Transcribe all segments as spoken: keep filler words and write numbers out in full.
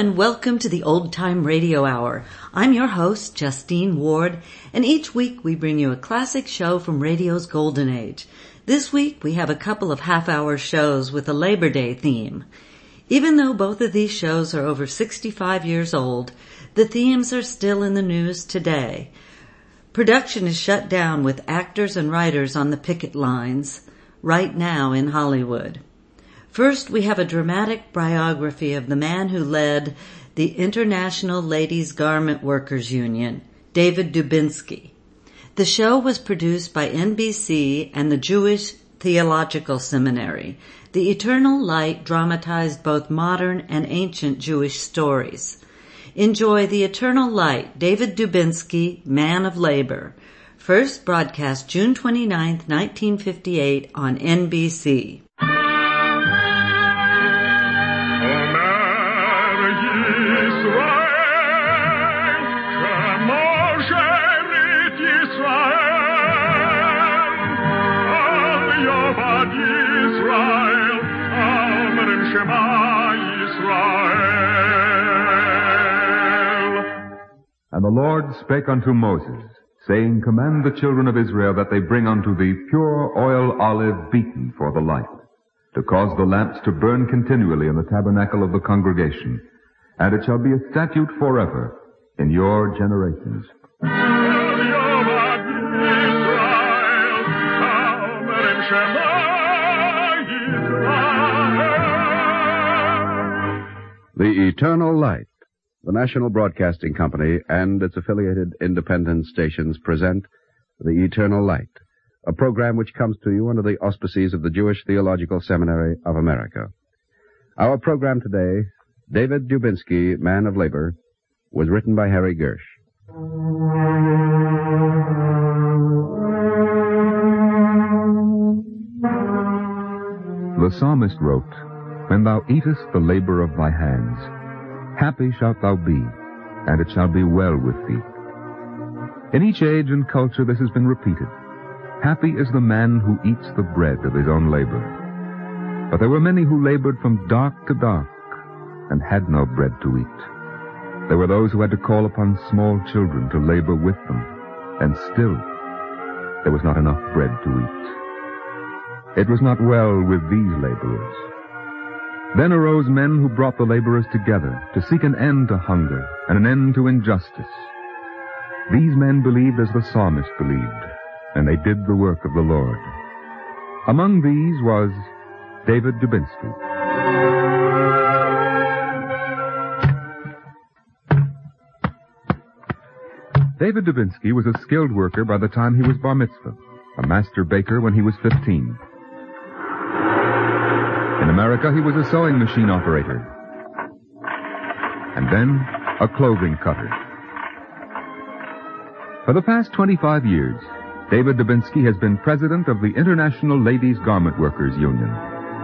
and welcome to the Old Time Radio Hour. I'm your host, Justine Ward, and each week we bring you a classic show from radio's golden age. This week we have a couple of half-hour shows with a Labor Day theme. Even though both of these shows are over sixty-five years old, the themes are still in the news today. Production is shut down with actors and writers on the picket lines right now in Hollywood. First, we have a dramatic biography of the man who led the International Ladies Garment Workers Union, David Dubinsky. The show was produced by N B C and the Jewish Theological Seminary. The Eternal Light dramatized both modern and ancient Jewish stories. Enjoy The Eternal Light, David Dubinsky, Man of Labor. First broadcast June twenty-ninth, nineteen fifty-eight on N B C. And the Lord spake unto Moses, saying, Command the children of Israel that they bring unto thee pure oil olive beaten for the light, to cause the lamps to burn continually in the tabernacle of the congregation. And it shall be a statute forever in your generations. The Eternal Light, the National Broadcasting Company and its affiliated independent stations present The Eternal Light, a program which comes to you under the auspices of the Jewish Theological Seminary of America. Our program today, David Dubinsky, Man of Labor, was written by Harry Gersh. The psalmist wrote, When thou eatest the labor of thy hands, happy shalt thou be, and it shall be well with thee. In each age and culture this has been repeated. Happy is the man who eats the bread of his own labor. But there were many who labored from dark to dark and had no bread to eat. There were those who had to call upon small children to labor with them, and still there was not enough bread to eat. It was not well with these laborers. Then arose men who brought the laborers together to seek an end to hunger and an end to injustice. These men believed as the psalmist believed, and they did the work of the Lord. Among these was David Dubinsky. David Dubinsky was a skilled worker by the time he was bar mitzvah, a master baker when he was fifteen. In America, he was a sewing machine operator, and then a clothing cutter. For the past twenty-five years, David Dubinsky has been president of the International Ladies Garment Workers Union.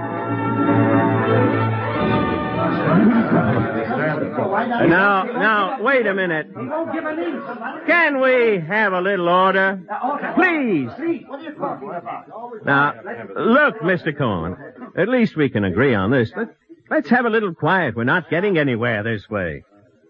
Now, now, wait a minute. Can we have a little order? Please. Now, look, Mister Cohen, at least we can agree on this. Let, let's have a little quiet. We're not getting anywhere this way.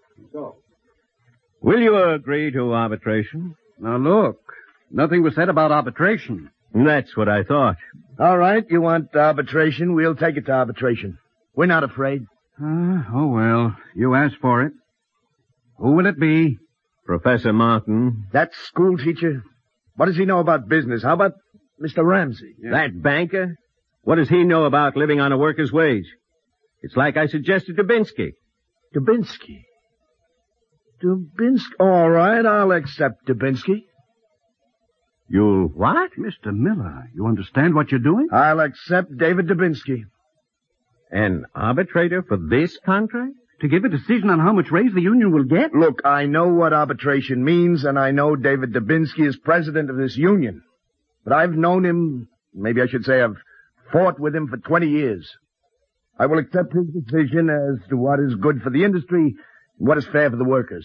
Will you agree to arbitration? Now look, nothing was said about arbitration. That's what I thought. All right, you want arbitration, we'll take it to arbitration. We're not afraid. Uh, oh, well, you asked for it. Who will it be? Professor Martin. That school teacher? What does he know about business? How about Mister Ramsey? Yeah. That banker? What does he know about living on a worker's wage? It's like I suggested Dubinsky. Dubinsky? Dubinsky? All right, I'll accept Dubinsky. You'll what? Mister Miller, you understand what you're doing? I'll accept David Dubinsky. An arbitrator for this contract? To give a decision on how much raise the union will get? Look, I know what arbitration means, and I know David Dubinsky is president of this union. But I've known him, maybe I should say I've fought with him for twenty years. I will accept his decision as to what is good for the industry and what is fair for the workers.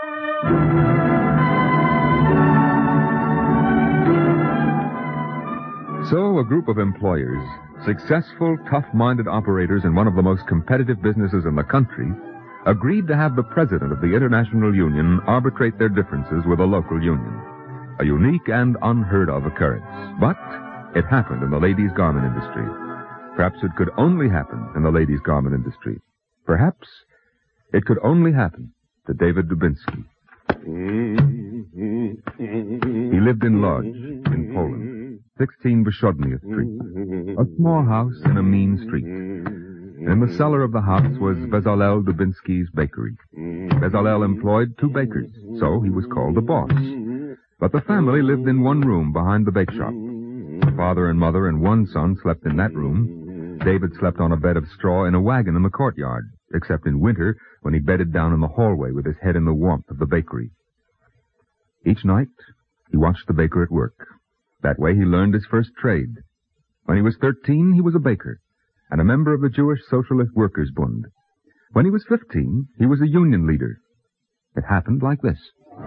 So a group of employers, successful, tough-minded operators in one of the most competitive businesses in the country, agreed to have the president of the International Union arbitrate their differences with a local union. A unique and unheard of occurrence. But it happened in the ladies' garment industry. Perhaps it could only happen in the ladies' garment industry. Perhaps it could only happen to David Dubinsky. He lived in Lodz, in Poland, sixteen Wyschodnia Street, a small house in a mean street. In the cellar of the house was Bezalel Dubinsky's bakery. Bezalel employed two bakers, so he was called the boss. But the family lived in one room behind the bake shop. The father and mother and one son slept in that room. David slept on a bed of straw in a wagon in the courtyard, except in winter when he bedded down in the hallway with his head in the warmth of the bakery. Each night, he watched the baker at work. That way he learned his first trade. When he was thirteen, he was a baker and a member of the Jewish Socialist Workers' Bund. When he was fifteen, he was a union leader. It happened like this.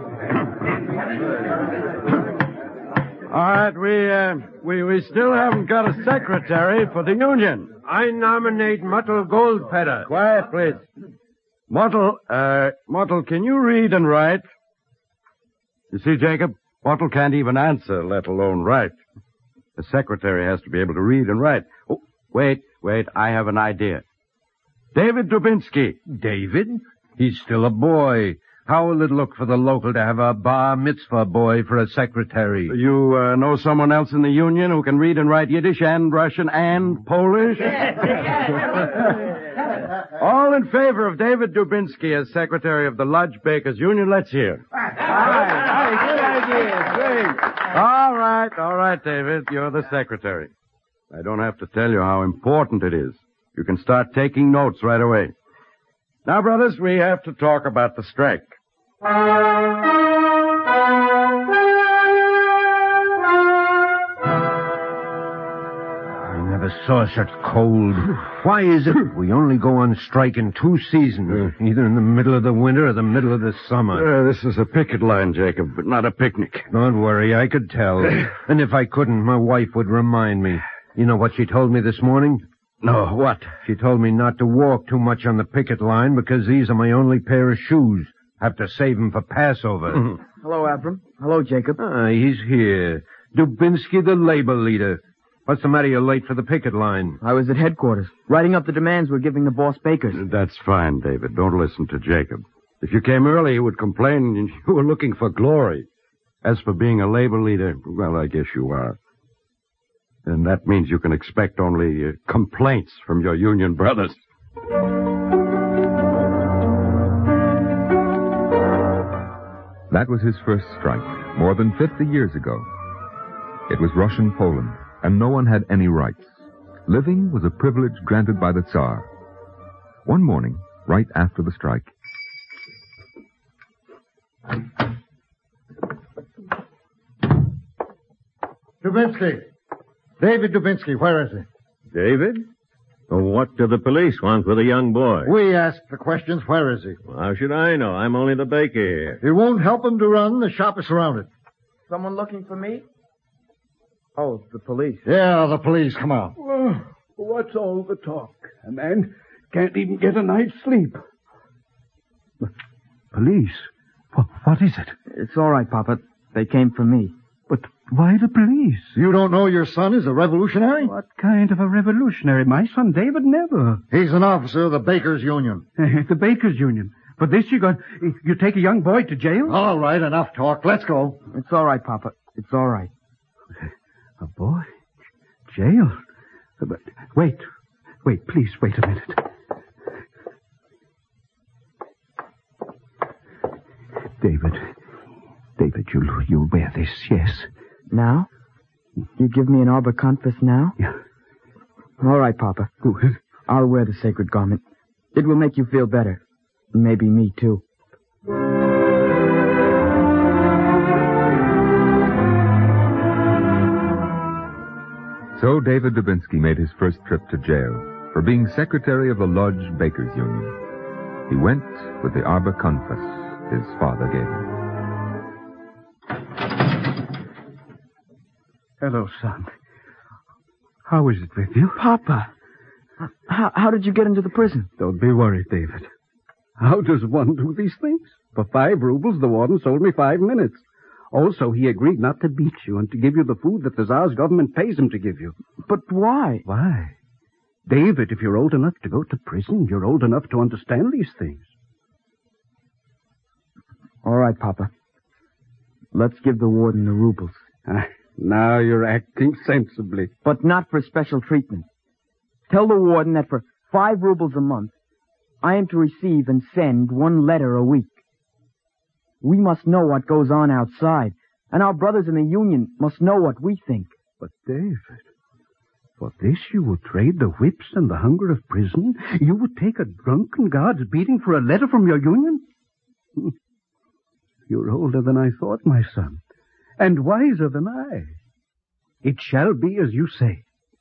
All right, we, uh, we, we still haven't got a secretary for the union. I nominate Muttle Goldfeather. Quiet, please. Muttle, uh, Muttle, can you read and write? You see, Jacob, Muttle can't even answer, let alone write. The secretary has to be able to read and write. Oh, wait, wait, I have an idea. David Dubinsky. David? He's still a boy. How will it look for the local to have a bar mitzvah boy for a secretary? You uh, know someone else in the union who can read and write Yiddish and Russian and Polish? All in favor of David Dubinsky as secretary of the Lodge Bakers Union, let's hear. All right, good idea, great. All right, all right, David, you're the secretary. I don't have to tell you how important it is. You can start taking notes right away. Now, brothers, we have to talk about the strike. I never saw such cold. Why is it we only go on strike in two seasons, either in the middle of the winter or the middle of the summer? Uh, this is a picket line, Jacob, but not a picnic. Don't worry, I could tell. And if I couldn't, my wife would remind me. You know what she told me this morning? No, what? She told me not to walk too much on the picket line because these are my only pair of shoes. Have to save them for Passover. Mm-hmm. Hello, Abram. Hello, Jacob. Ah, he's here. Dubinsky, the labor leader. What's the matter? You're late for the picket line. I was at headquarters, writing up the demands we're giving the boss bakers. That's fine, David. Don't listen to Jacob. If you came early, he would complain and you were looking for glory. As for being a labor leader, well, I guess you are. And that means you can expect only uh, complaints from your union brothers. That was his first strike, more than fifty years ago. It was Russian Poland, and no one had any rights. Living was a privilege granted by the Tsar. One morning, right after the strike. Dubinsky. David Dubinsky, where is he? David? Well, what do the police want with a young boy? We asked the questions. Where is he? Well, how should I know? I'm only the baker here. It won't help him to run. The shop is surrounded. Someone looking for me? Oh, the police. Yeah, the police. Come on. Well, what's all the talk? A man can't even get a night's sleep. Police? What is it? It's all right, Papa. They came for me. But why the police? You don't know your son is a revolutionary? What kind of a revolutionary? My son David never. He's an officer of the Bakers' Union. The Bakers' Union. For this you got, you take a young boy to jail? All right, enough talk. Let's go. It's all right, Papa. It's all right. A boy? Jail? But wait. Wait, please, wait a minute. David. David, you'll, you'll wear this, yes. Now? You give me an arbor confess now? Yeah. All right, Papa. Good. I'll wear the sacred garment. It will make you feel better. And maybe me, too. So David Dubinsky made his first trip to jail for being secretary of the Lodge Bakers Union. He went with the arbor confess his father gave him. Hello, son. How is it with you? Papa! How, how did you get into the prison? Don't be worried, David. How does one do these things? For five rubles, the warden sold me five minutes. Also, he agreed not to beat you and to give you the food that the Tsar's government pays him to give you. But why? Why? David, if you're old enough to go to prison, you're old enough to understand these things. All right, Papa. Let's give the warden the rubles. Ah, now you're acting sensibly. But not for special treatment. Tell the warden that for five rubles a month, I am to receive and send one letter a week. We must know what goes on outside, and our brothers in the Union must know what we think. But, David, for this you would trade the whips and the hunger of prison? You would take a drunken guard's beating for a letter from your Union? You're older than I thought, my son, and wiser than I. It shall be as you say.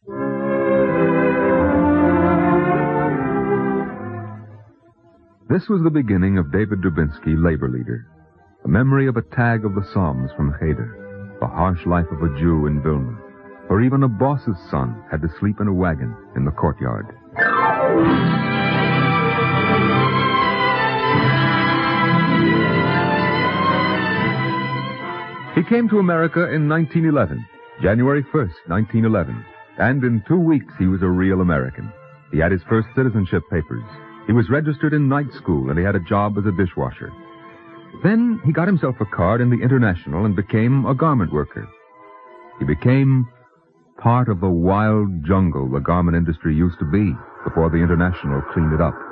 This was the beginning of David Dubinsky, labor leader. A memory of a tag of the Psalms from Cheder, the harsh life of a Jew in Vilna, or even a boss's son had to sleep in a wagon in the courtyard. He came to America in nineteen eleven, January first, nineteen eleven, and in two weeks he was a real American. He had his first citizenship papers. He was registered in night school, and he had a job as a dishwasher. Then he got himself a card in the International and became a garment worker. He became part of the wild jungle the garment industry used to be before the International cleaned it up.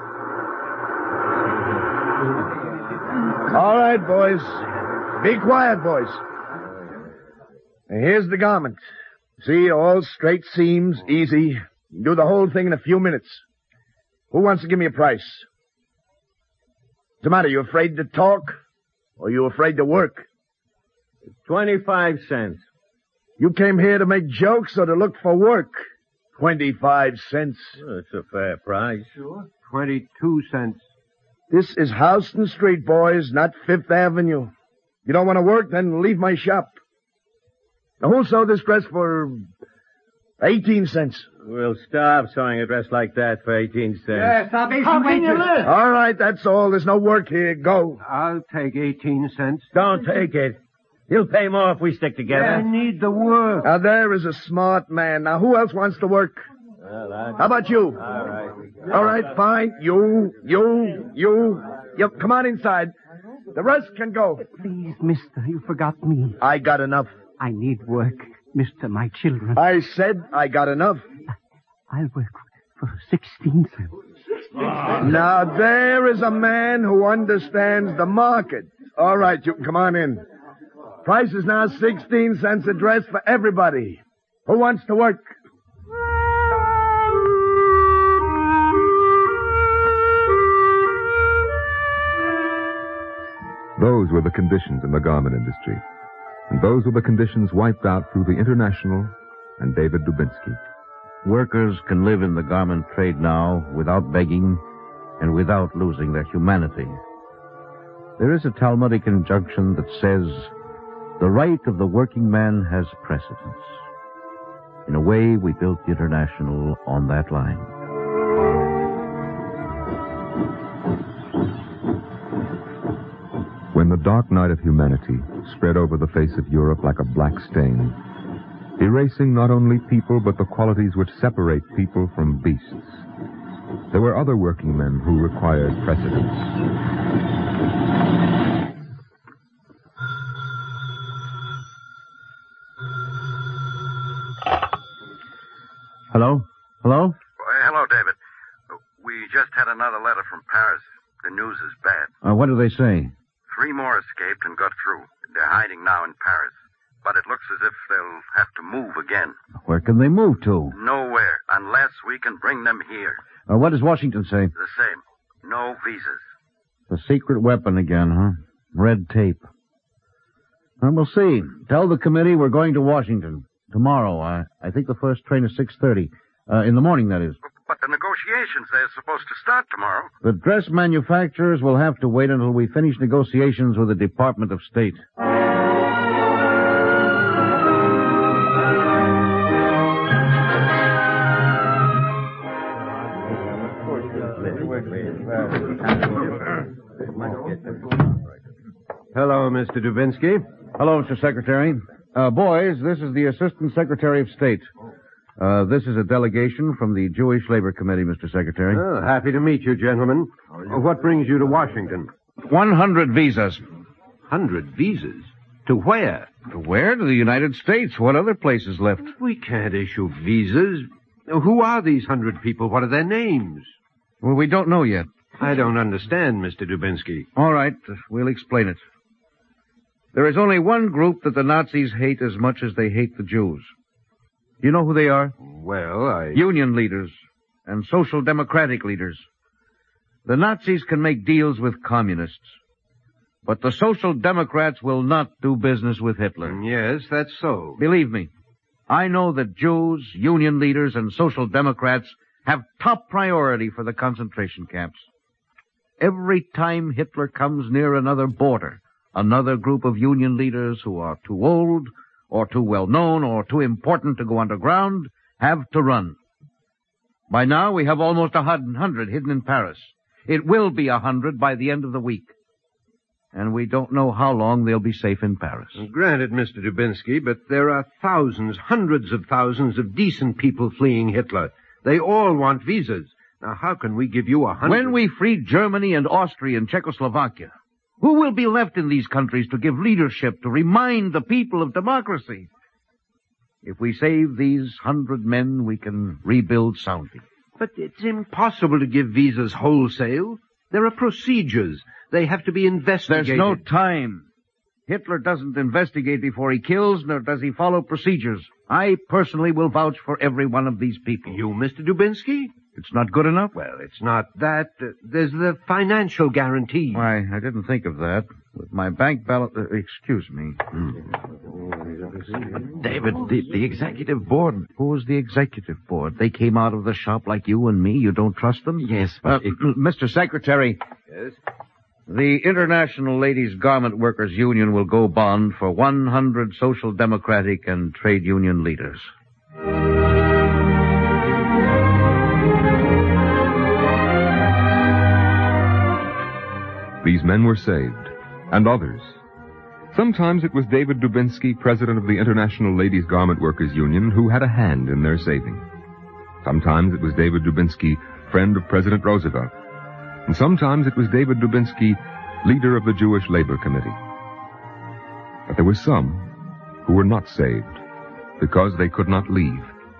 All right, boys. Be quiet, boys. Here's the garment. See, all straight seams, easy. Do the whole thing in a few minutes. Who wants to give me a price? What's the matter? You afraid to talk? Or you afraid to work? Twenty-five cents. You came here to make jokes or to look for work? Twenty-five cents. Well, it's a fair price. Sure. Twenty-two cents. This is Houston Street, boys, not Fifth Avenue. You don't want to work, then leave my shop. Now, who'll sew this dress for eighteen cents? We'll starve sewing a dress like that for eighteen cents. Yes, Salvation How can you live? All right, that's all. There's no work here. Go. I'll take eighteen cents. Don't take it. You'll pay more if we stick together. I need the work. Now, there is a smart man. Now, who else wants to work? Well, I... How about you? All right. All right, fine. You, you, you. You, come on inside. The rest can go. Please, mister, you forgot me. I got enough. I need work, mister, my children. I said I got enough. I'll work for sixteen cents. Now, there is a man who understands the market. All right, you can come on in. Price is now sixteen cents a dress for everybody. Who wants to work? Those were the conditions in the garment industry. And those were the conditions wiped out through the International and David Dubinsky. Workers can live in the garment trade now without begging and without losing their humanity. There is a Talmudic injunction that says, the right of the working man has precedence. In a way, we built the International on that line. When the dark night of humanity spread over the face of Europe like a black stain, erasing not only people but the qualities which separate people from beasts, there were other working men who required precedence. Hello? Hello? Well, hello, David. We just had another letter from Paris. The news is bad. Uh, what do they say? Three more escaped and got through. They're hiding now in Paris. But it looks as if they'll have to move again. Where can they move to? Nowhere, unless we can bring them here. Uh, what does Washington say? The same. No visas. The secret weapon again, huh? Red tape. Well, we'll see. Tell the committee we're going to Washington. Tomorrow. I, I think the first train is six thirty. Uh, in the morning, that is. But the negotiations, they're supposed to start tomorrow. The dress manufacturers will have to wait until we finish negotiations with the Department of State. Hello, Mister Dubinsky. Hello, Mister Secretary. Uh, boys, this is the Assistant Secretary of State. Uh, this is a delegation from the Jewish Labor Committee, Mister Secretary. Oh, happy to meet you, gentlemen. Uh, What brings you to Washington? One hundred visas. Hundred visas? To where? To where? To the United States. What other places left? We can't issue visas. Who are these hundred people? What are their names? Well, we don't know yet. I don't understand, Mister Dubinsky. All right, we'll explain it. There is only one group that the Nazis hate as much as they hate the Jews. You know who they are? Well, I... Union leaders and social democratic leaders. The Nazis can make deals with communists, but the social democrats will not do business with Hitler. Yes, that's so. Believe me, I know that Jews, union leaders, and social democrats have top priority for the concentration camps. Every time Hitler comes near another border, another group of union leaders who are too old, or too well known, or too important to go underground, have to run. By now, we have almost a hundred hidden in Paris. It will be a hundred by the end of the week. And we don't know how long they'll be safe in Paris. Granted, Mister Dubinsky, but there are thousands, hundreds of thousands of decent people fleeing Hitler. They all want visas. Now, how can we give you a hundred? When we free Germany and Austria and Czechoslovakia, who will be left in these countries to give leadership, to remind the people of democracy? If we save these hundred men, we can rebuild soundly. But it's impossible to give visas wholesale. There are procedures. They have to be investigated. There's no time. Hitler doesn't investigate before he kills, nor does he follow procedures. I personally will vouch for every one of these people. You, Mister Dubinsky? It's not good enough? Well, it's not that. Uh, there's the financial guarantee. Why, I didn't think of that. With my bank balance... Uh, excuse me. David, the, the executive board... Who's the executive board? They came out of the shop like you and me. You don't trust them? Yes, Uh, but... it- Mister Secretary... Yes? The International Ladies Garment Workers Union will go bond for one hundred social democratic and trade union leaders. These men were saved, and others. Sometimes it was David Dubinsky, president of the International Ladies Garment Workers Union, who had a hand in their saving. Sometimes it was David Dubinsky, friend of President Roosevelt. And sometimes it was David Dubinsky, leader of the Jewish Labor Committee. But there were some who were not saved because they could not leave.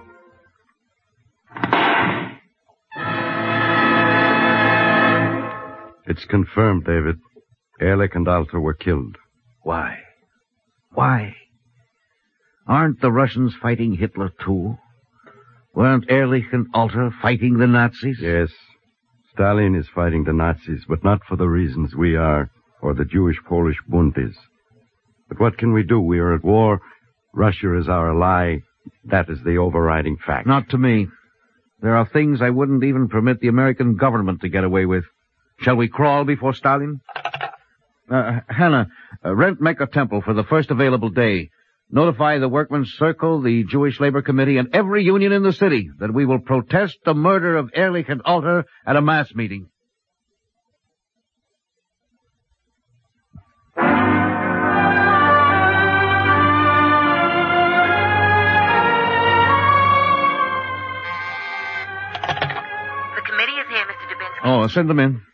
It's confirmed, David. Ehrlich and Alter were killed. Why? Why? Aren't the Russians fighting Hitler, too? Weren't Ehrlich and Alter fighting the Nazis? Yes. Stalin is fighting the Nazis, but not for the reasons we are, or the Jewish-Polish Bund is. But what can we do? We are at war. Russia is our ally. That is the overriding fact. Not to me. There are things I wouldn't even permit the American government to get away with. Shall we crawl before Stalin? Uh, Hannah, uh, rent Mecca Temple for the first available day. Notify the Workmen's Circle, the Jewish Labor Committee, and every union in the city that we will protest the murder of Ehrlich and Alter at a mass meeting. The committee is here, Mister Dubinsky. Oh, send them in.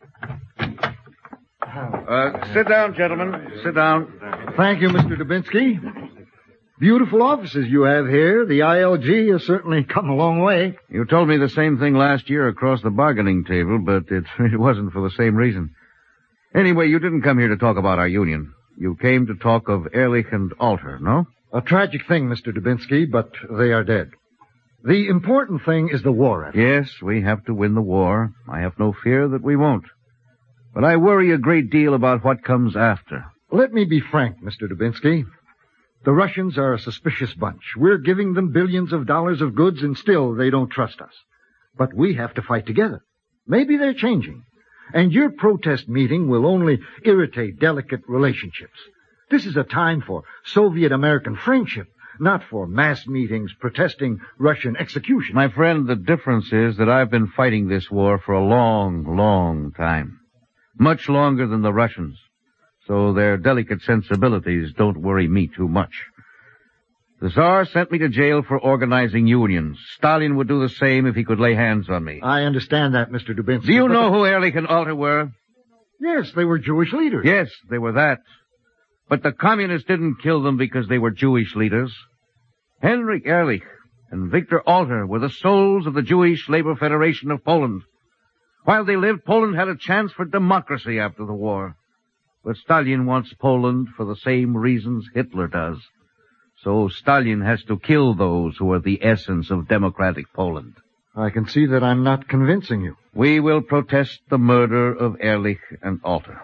Uh, sit down, gentlemen. Sit down. Thank you, Mister Dubinsky. Beautiful offices you have here. The I L G has certainly come a long way. You told me the same thing last year across the bargaining table, but it, it wasn't for the same reason. Anyway, you didn't come here to talk about our union. You came to talk of Ehrlich and Alter, no? A tragic thing, Mister Dubinsky, but they are dead. The important thing is the war effort. Yes, we have to win the war. I have no fear that we won't. But I worry a great deal about what comes after. Let me be frank, Mister Dubinsky. The Russians are a suspicious bunch. We're giving them billions of dollars of goods, and still they don't trust us. But we have to fight together. Maybe they're changing. And your protest meeting will only irritate delicate relationships. This is a time for Soviet-American friendship, not for mass meetings protesting Russian execution. My friend, the difference is that I've been fighting this war for a long, long time. Much longer than the Russians. So their delicate sensibilities don't worry me too much. The Tsar sent me to jail for organizing unions. Stalin would do the same if he could lay hands on me. I understand that, Mister Dubinsky. Do you know who Ehrlich and Alter were? Yes, they were Jewish leaders. Yes, they were that. But the communists didn't kill them because they were Jewish leaders. Henrik Ehrlich and Victor Alter were the souls of the Jewish Labor Federation of Poland. While they lived, Poland had a chance for democracy after the war. But Stalin wants Poland for the same reasons Hitler does. So Stalin has to kill those who are the essence of democratic Poland. I can see that I'm not convincing you. We will protest the murder of Ehrlich and Alter.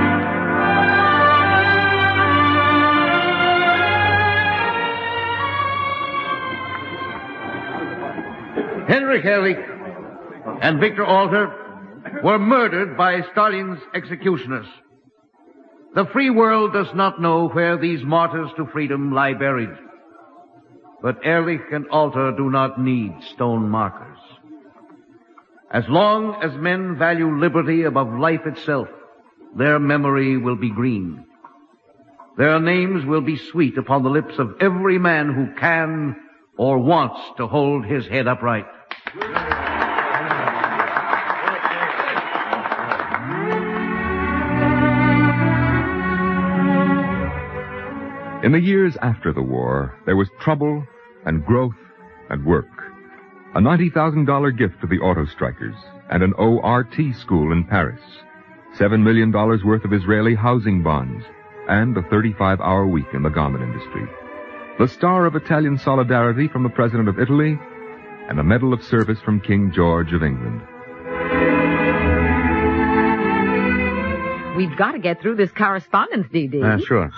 Henrik Ehrlich and Victor Alter were murdered by Stalin's executioners. The free world does not know where these martyrs to freedom lie buried. But Ehrlich and Alter do not need stone markers. As long as men value liberty above life itself, their memory will be green. Their names will be sweet upon the lips of every man who can or wants to hold his head upright. In the years after the war, there was trouble and growth and work. A ninety thousand dollars gift to the auto strikers and an O R T school in Paris. Seven million dollars worth of Israeli housing bonds and a thirty-five hour week in the garment industry. The star of Italian solidarity from the President of Italy and a medal of service from King George of England. We've got to get through this correspondence, Dee Dee. Uh, sure.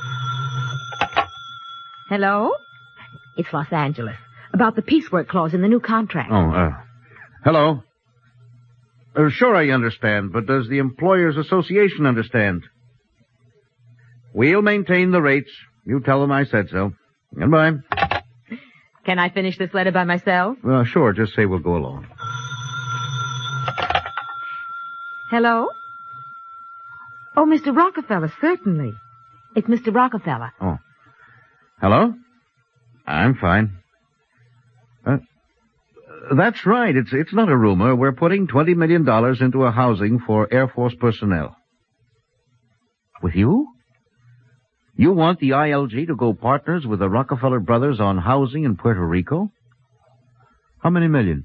Hello? It's Los Angeles. About the piecework clause in the new contract. Oh, uh, hello. Uh, sure, I understand, but does the Employers Association understand? We'll maintain the rates. You tell them I said so. Goodbye. Can I finish this letter by myself? Uh, sure, just say we'll go along. Hello? Oh, Mister Rockefeller, certainly. It's Mister Rockefeller. Oh. Hello? I'm fine. Uh, that's right. It's it's not a rumor. We're putting twenty million dollars into a housing for Air Force personnel. With you? You want the I L G to go partners with the Rockefeller brothers on housing in Puerto Rico? How many million?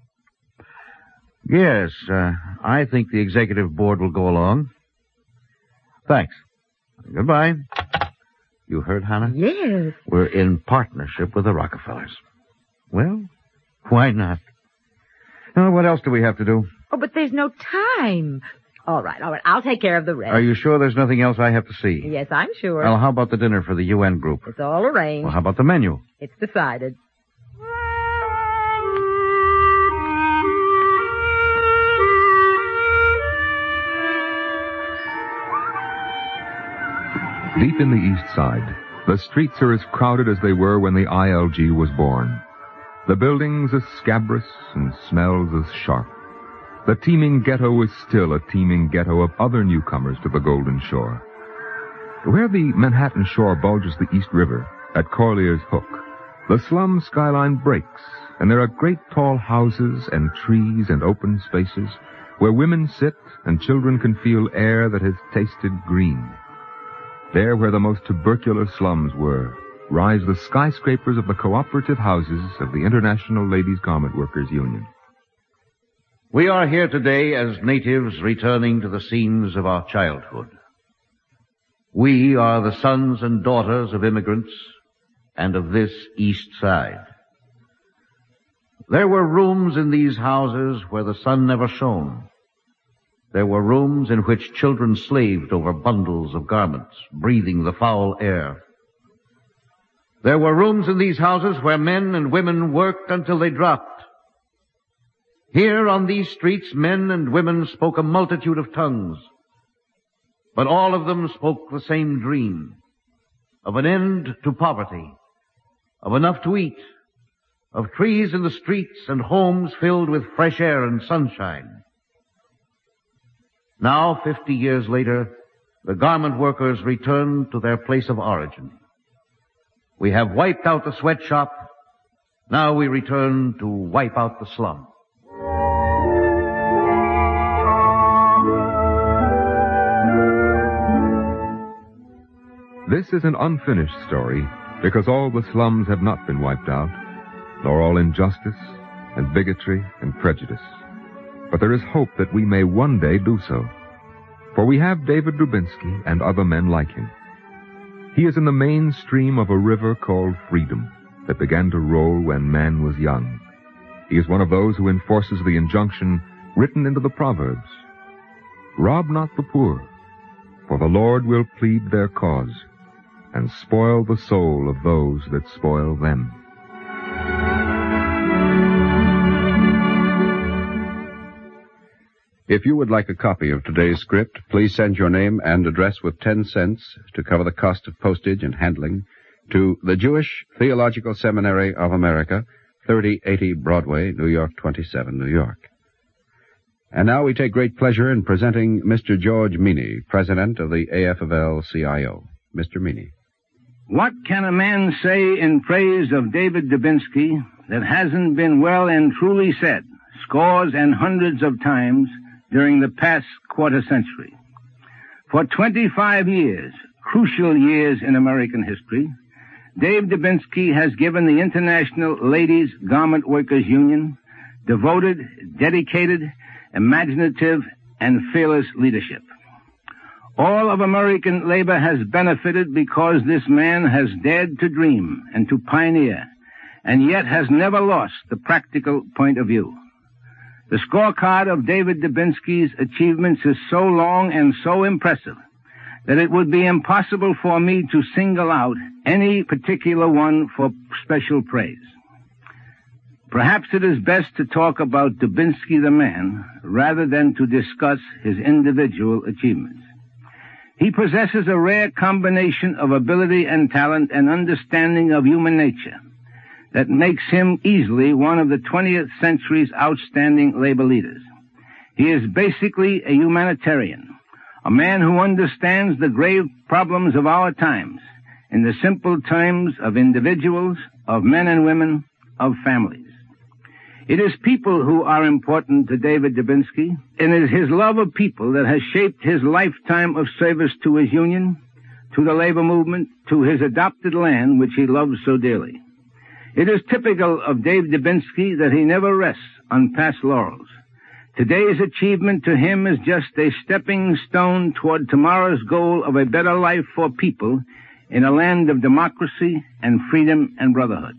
Yes, uh, I think the executive board will go along. Thanks. Goodbye. You heard, Hannah? Yes. We're in partnership with the Rockefellers. Well, why not? Oh, what else do we have to do? Oh, but there's no time. All right, all right. I'll take care of the rest. Are you sure there's nothing else I have to see? Yes, I'm sure. Well, how about the dinner for the U N group? It's all arranged. Well, how about the menu? It's decided. Deep in the East Side, the streets are as crowded as they were when the I L G was born. The buildings as scabrous and smells as sharp. The teeming ghetto is still a teeming ghetto of other newcomers to the Golden Shore. Where the Manhattan shore bulges the East River, at Corlear's Hook, the slum skyline breaks, and there are great tall houses and trees and open spaces where women sit and children can feel air that has tasted green. There where the most tubercular slums were, rise the skyscrapers of the cooperative houses of the International Ladies Garment Workers Union. We are here today as natives returning to the scenes of our childhood. We are the sons and daughters of immigrants and of this East Side. There were rooms in these houses where the sun never shone. There were rooms in which children slaved over bundles of garments, breathing the foul air. There were rooms in these houses where men and women worked until they dropped. Here on these streets, men and women spoke a multitude of tongues, but all of them spoke the same dream of an end to poverty of enough to eat, of trees in the streets and homes filled with fresh air and sunshine. Now, fifty years later, the garment workers return to their place of origin. We have wiped out the sweatshop. Now we return to wipe out the slum. This is an unfinished story because all the slums have not been wiped out, nor all injustice and bigotry and prejudice. But there is hope that we may one day do so. For we have David Dubinsky and other men like him. He is in the main stream of a river called freedom that began to roll when man was young. He is one of those who enforces the injunction written into the Proverbs. Rob not the poor, for the Lord will plead their cause and spoil the soul of those that spoil them. If you would like a copy of today's script, please send your name and address with ten cents to cover the cost of postage and handling to the Jewish Theological Seminary of America, thirty eighty Broadway, New York twenty-seven, New York. And now we take great pleasure in presenting Mister George Meany, President of the A F L L C I O. Mister Meany. What can a man say in praise of David Dubinsky that hasn't been well and truly said scores and hundreds of times during the past quarter century? For twenty-five years, crucial years in American history, Dave Dubinsky has given the International Ladies Garment Workers Union devoted, dedicated, imaginative, and fearless leadership. All of American labor has benefited because this man has dared to dream and to pioneer, and yet has never lost the practical point of view. The scorecard of David Dubinsky's achievements is so long and so impressive that it would be impossible for me to single out any particular one for special praise. Perhaps it is best to talk about Dubinsky the man rather than to discuss his individual achievements. He possesses a rare combination of ability and talent and understanding of human nature that makes him easily one of the twentieth century's outstanding labor leaders. He is basically a humanitarian, a man who understands the grave problems of our times in the simple terms of individuals, of men and women, of families. It is people who are important to David Dubinsky, and it is his love of people that has shaped his lifetime of service to his union, to the labor movement, to his adopted land, which he loves so dearly. It is typical of Dave Dubinsky that he never rests on past laurels. Today's achievement to him is just a stepping stone toward tomorrow's goal of a better life for people in a land of democracy and freedom and brotherhood.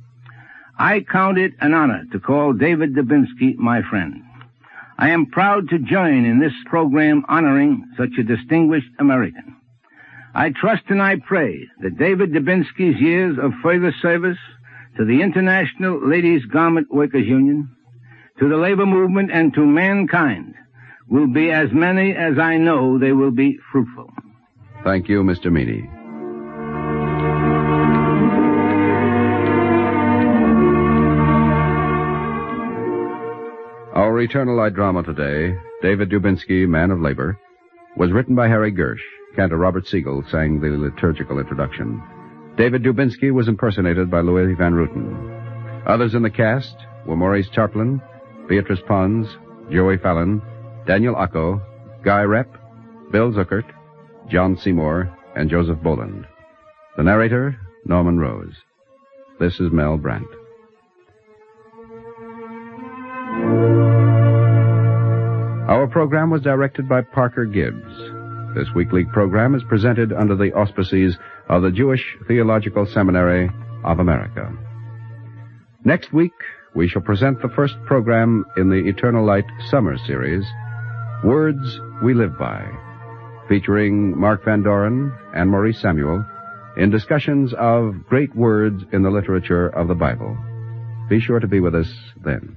I count it an honor to call David Dubinsky my friend. I am proud to join in this program honoring such a distinguished American. I trust and I pray that David Dubinsky's years of further service to the International Ladies Garment Workers Union, to the labor movement, and to mankind will be as many as I know they will be fruitful. Thank you, Mister Meany. Our Eternal Light drama today, David Dubinsky, Man of Labor, was written by Harry Gersh. Cantor Robert Siegel sang the liturgical introduction. David Dubinsky was impersonated by Louis Van Rooten. Others in the cast were Maurice Tarplin, Beatrice Pons, Joey Fallon, Daniel Acco, Guy Repp, Bill Zuckert, John Seymour, and Joseph Boland. The narrator, Norman Rose. This is Mel Brandt. Our program was directed by Parker Gibbs. This weekly program is presented under the auspices of the Jewish Theological Seminary of America. Next week, we shall present the first program in the Eternal Light Summer Series, Words We Live By, featuring Mark Van Doren and Maurice Samuel in discussions of great words in the literature of the Bible. Be sure to be with us then.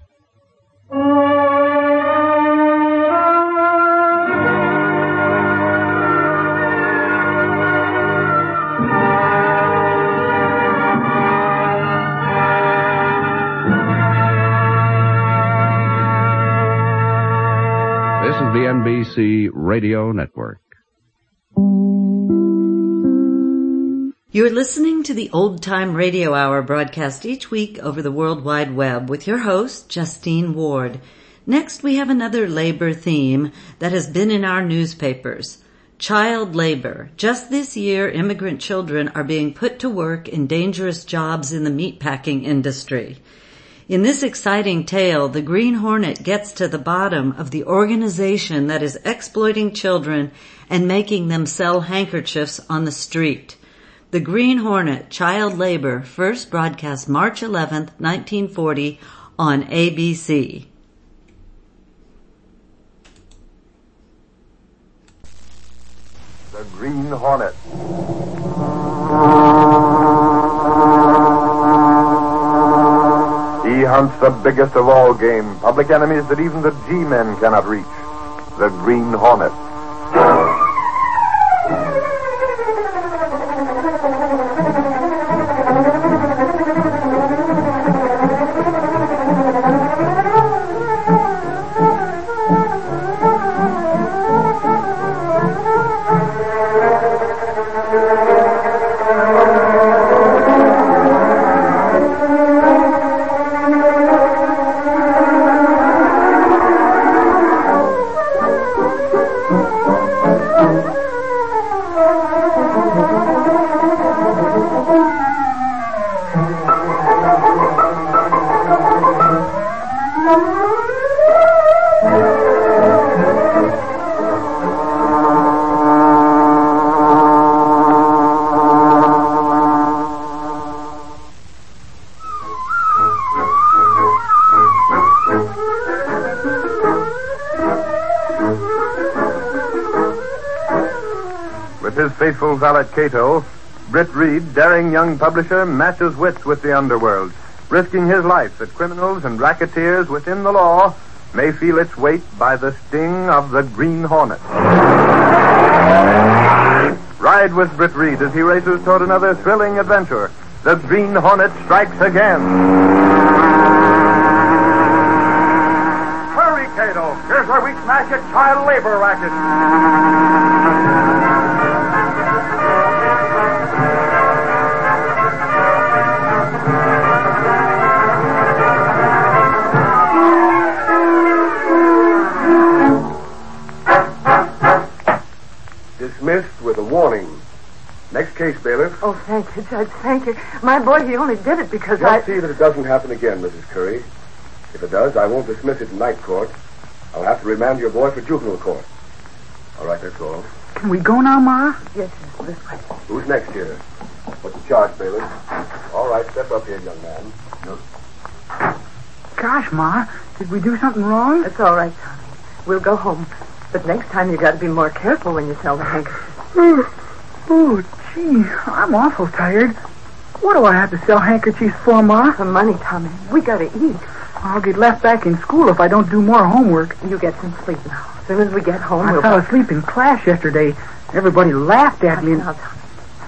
Radio Network. You're listening to the Old Time Radio Hour, broadcast each week over the World Wide Web with your host, Justine Ward. Next, we have another labor theme that has been in our newspapers. Child labor. Just this year, immigrant children are being put to work in dangerous jobs in the meatpacking industry. In this exciting tale, the Green Hornet gets to the bottom of the organization that is exploiting children and making them sell handkerchiefs on the street. The Green Hornet, Child Labor, first broadcast March eleventh, nineteen forty on A B C. The Green Hornet. He hunts the biggest of all game, public enemies that even the G-men cannot reach. The Green Hornet. Faithful valet Cato, Britt Reed, daring young publisher, matches wits with the underworld, risking his life that criminals and racketeers within the law may feel its weight by the sting of the Green Hornet. Ride with Britt Reed as he races toward another thrilling adventure. The Green Hornet strikes again. Hurry, Cato. Here's where we smash a child labor racket. Dismissed with a warning. Next case, bailiff. Oh, thank you, Judge, thank you. My boy, he only did it because You'll I... see that it doesn't happen again, Missus Curry. If it does, I won't dismiss it in night court. I'll have to remand your boy for juvenile court. All right, that's all. Can we go now, Ma? Yes, yes, this way. Who's next here? What's the charge, bailiff? All right, step up here, young man. No. Gosh, Ma, did we do something wrong? It's all right, Tommy. We'll go home. But next time you got to be more careful when you sell the handkerchiefs. Oh, gee, I'm awful tired. What do I have to sell handkerchiefs for, Ma? For money, Tommy. We got to eat. I'll get left back in school if I don't do more homework. You get some sleep now. As soon as we get home, I we'll... fell asleep in class yesterday. Everybody laughed at me. Now, Tommy.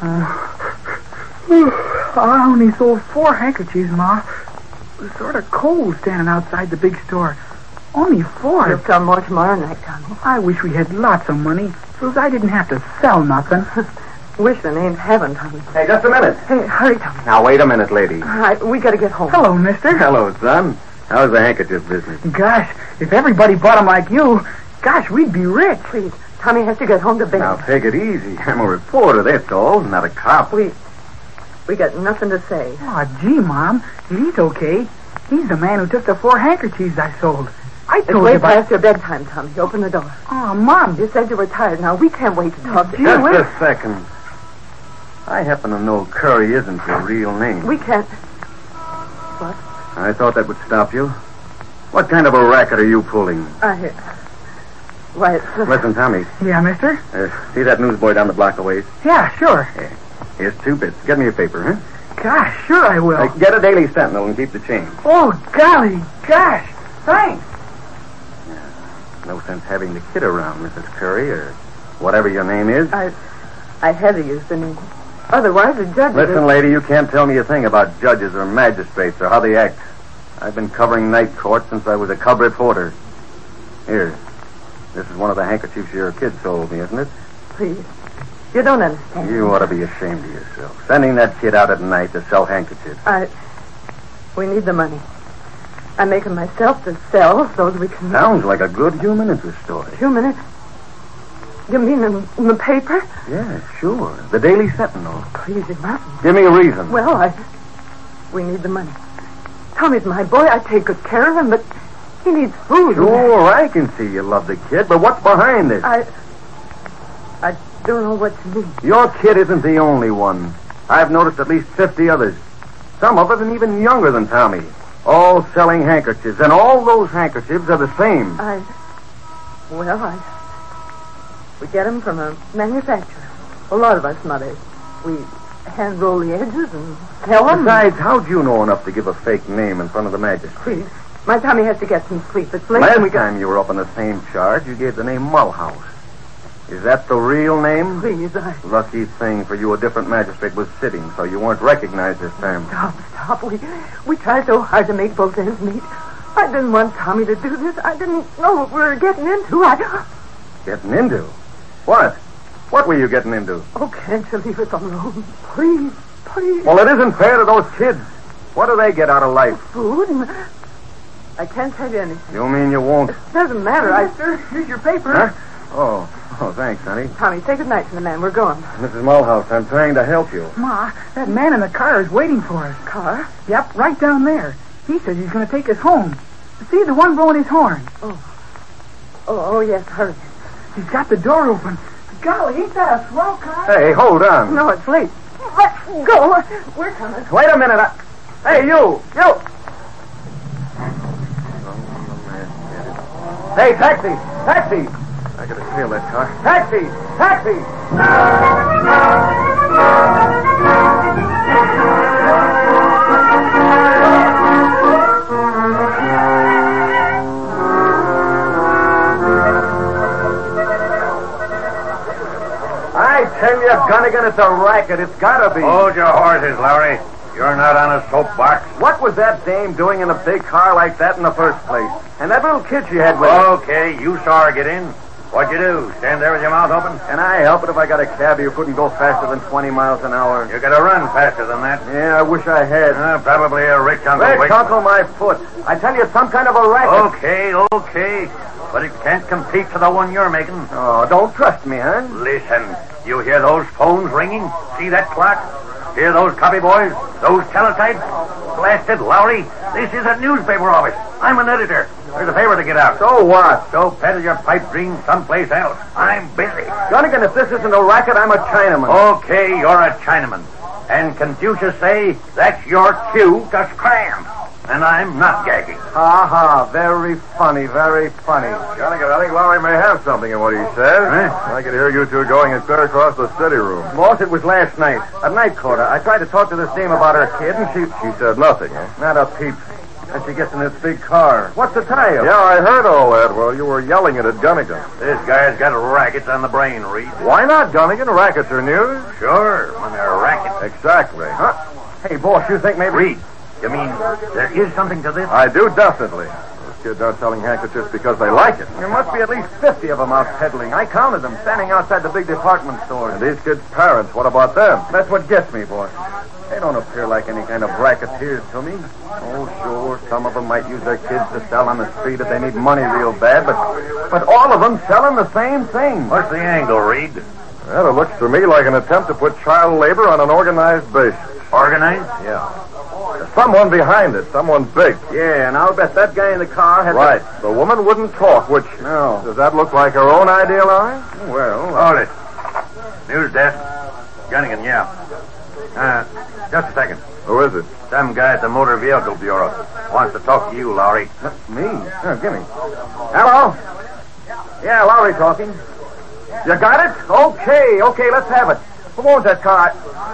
Uh, I only sold four handkerchiefs, Ma. It was sort of cold standing outside the big store. Only four. You'll sell more tomorrow night, Tommy. I wish we had lots of money, so I didn't have to sell nothing. Wish the name's heaven, Tommy. Hey, just a minute. Hey, hurry, Tommy. Now, wait a minute, lady. All right, we got to get home. Hello, mister. Hello, son. How's the handkerchief business? Gosh, if everybody bought them like you, gosh, we'd be rich. Please, Tommy has to get home to bed. Now, take it easy. I'm a reporter, that's all, not a cop. We, we got nothing to say. Oh, gee, Mom, he's okay. He's the man who took the four handkerchiefs I sold. I told it's way you about... past your bedtime, Tommy. Open the door. Oh, Mom. You said you were tired. Now, we can't wait to talk to you. Just a second. I happen to know Curry isn't your real name. We can't... What? I thought that would stop you. What kind of a racket are you pulling? I... Why, it's... Uh... Listen, Tommy. Yeah, mister? Uh, see that newsboy down the block a ways? Yeah, sure. Yeah. Here's two bits. Get me a paper, huh? Gosh, sure I will. Uh, get a Daily Sentinel and keep the change. Oh, golly, gosh. Thanks. No sense having the kid around, Missus Curry, or whatever your name is. I I had to use the name. Otherwise, the judge... Listen, lady, you can't tell me a thing about judges or magistrates or how they act. I've been covering night court since I was a cub reporter. Here. This is one of the handkerchiefs your kid sold me, isn't it? Please. You don't understand. You ought to be ashamed of yourself. Sending that kid out at night to sell handkerchiefs. I... We need the money. I'm making myself to sell so that we can... Sounds like a good human interest story. Human interest? You mean in, in the paper? Yeah, sure. The Daily Sentinel. Please, it mustn't. Give me a reason. Well, I... We need the money. Tommy's my boy. I take good care of him, but he needs food. Sure, I can see you love the kid, but what's behind this? I... I don't know what you mean. Your kid isn't the only one. I've noticed at least fifty others. Some of them even younger than Tommy. All selling handkerchiefs, and all those handkerchiefs are the same. I... Well, I... We get them from a manufacturer. A lot of us mothers. We hand roll the edges and sell them. Besides, how'd you know enough to give a fake name in front of the magistrate? Please. My Tommy has to get some sleep. It's late. Last we got... time you were up on the same charge, you gave the name Mulhouse. Is that the real name? Please, I... Lucky thing for you, a different magistrate was sitting, so you weren't recognized this time. Stop, stop. We, we tried so hard to make both ends meet. I didn't want Tommy to do this. I didn't know what we were getting into. I... Getting into? What? What were you getting into? Oh, can't you leave us alone? Please, please. Well, it isn't fair to those kids. What do they get out of life? Food and... I can't tell you anything. You mean you won't? It doesn't matter. I... Sir, here's your paper. Huh? Oh. Oh, thanks, honey. Tommy, say good night to the man. We're going. Missus Mulhouse, I'm trying to help you. Ma, that man in the car is waiting for us. Car? Yep, right down there. He says he's going to take us home. See, the one blowing his horn. Oh. Oh, oh, yes, hurry. He's got the door open. Golly, ain't that a swell car? Hey, hold on. No, it's late. Let's go. We're coming. Wait a minute. I... Hey, you! You! Hey, taxi! Taxi! I gotta steal that car. Taxi! Taxi! I tell you, Gunnigan, it's a racket. It's gotta be. Hold your horses, Lowry. You're not on a soapbox. What was that dame doing in a big car like that in the first place? And that little kid she had with her? Okay, you saw her get in. What'd you do? Stand there with your mouth open? Can I help it if I got a cab who couldn't go faster than twenty miles an hour? You gotta run faster than that. Yeah, I wish I had. Uh, probably a rich uncle. Rich wait- uncle, my foot. I tell you, some kind of a racket. Okay, okay. But it can't compete to the one you're making. Oh, don't trust me, huh? Listen, you hear those phones ringing? See that clock? Hear those copy boys? Those teletypes? Blasted Lowry, this is a newspaper office. I'm an editor. There's a favor to get out. So what? So peddle your pipe dream someplace else. I'm busy. Gunnigan, if this isn't a racket, I'm a Chinaman. Okay, you're a Chinaman. And Confucius say that's your cue to scram. And I'm not gagging. Ha ha, very funny, very funny. Gunnigan, I think Lowry may have something in what he says. Huh? I could hear you two going and clear across the study room. Boss, it was last night. At night quarter. I tried to talk to this dame about her kid, and she... She said nothing, huh? Not a peep. And she gets in this big car. What's the tie-up? Yeah, I heard all that while you were yelling it at Gunnigan. This guy's got rackets on the brain, Reed. Why not, Gunnigan? Rackets are news. Sure, when they're rackets. Exactly. Huh? Hey, boss, you think maybe... Reed, you mean there is something to this? I do, definitely. Those kids aren't selling handkerchiefs because they like it. There must be at least fifty of them out peddling. I counted them, standing outside the big department stores. And these kids' parents, what about them? That's what gets me, boss. They don't appear like any kind of racketeers to me. Oh, sure, some of them might use their kids to sell on the street if they need money real bad, but but all of them selling the same thing. What's the angle, Reed? Well, it looks to me like an attempt to put child labor on an organized basis. Organized? Yeah. There's someone behind it, someone big. Yeah, and I'll bet that guy in the car had... Right. The woman wouldn't talk, which... No. Does that look like her own idea, Larry? Well... Hold it. News desk. Gunnigan, yeah. Uh, just a second. Who is it? Some guy at the Motor Vehicle Bureau. Wants to talk to you, Lowry. Uh, me? Oh, gimme. Hello? Yeah, Lowry talking. You got it? Okay, okay, let's have it. Who owns that car?